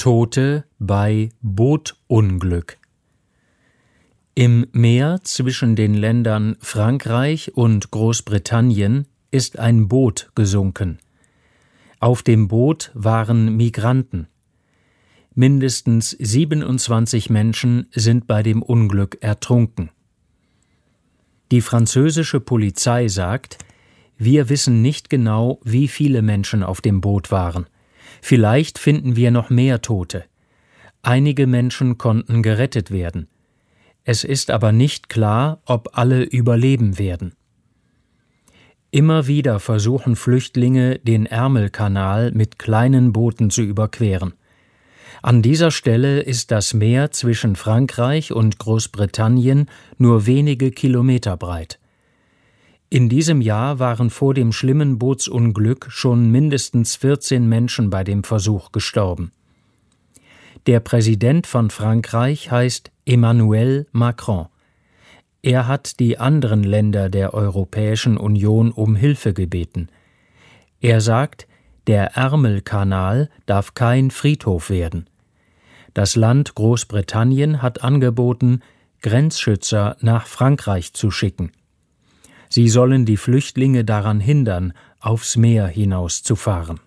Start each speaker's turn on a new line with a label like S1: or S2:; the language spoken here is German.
S1: Tote bei Bootunglück. Im Meer zwischen den Ländern Frankreich und Großbritannien ist ein Boot gesunken. Auf dem Boot waren Migranten. Mindestens 27 Menschen sind bei dem Unglück ertrunken. Die französische Polizei sagt, wir wissen nicht genau, wie viele Menschen auf dem Boot waren. Vielleicht finden wir noch mehr Tote. Einige Menschen konnten gerettet werden. Es ist aber nicht klar, ob alle überleben werden. Immer wieder versuchen Flüchtlinge, den Ärmelkanal mit kleinen Booten zu überqueren. An dieser Stelle ist das Meer zwischen Frankreich und Großbritannien nur wenige Kilometer breit. In diesem Jahr waren vor dem schlimmen Bootsunglück schon mindestens 14 Menschen bei dem Versuch gestorben. Der Präsident von Frankreich heißt Emmanuel Macron. Er hat die anderen Länder der Europäischen Union um Hilfe gebeten. Er sagt, der Ärmelkanal darf kein Friedhof werden. Das Land Großbritannien hat angeboten, Grenzschützer nach Frankreich zu schicken. Sie sollen die Flüchtlinge daran hindern, aufs Meer hinauszufahren.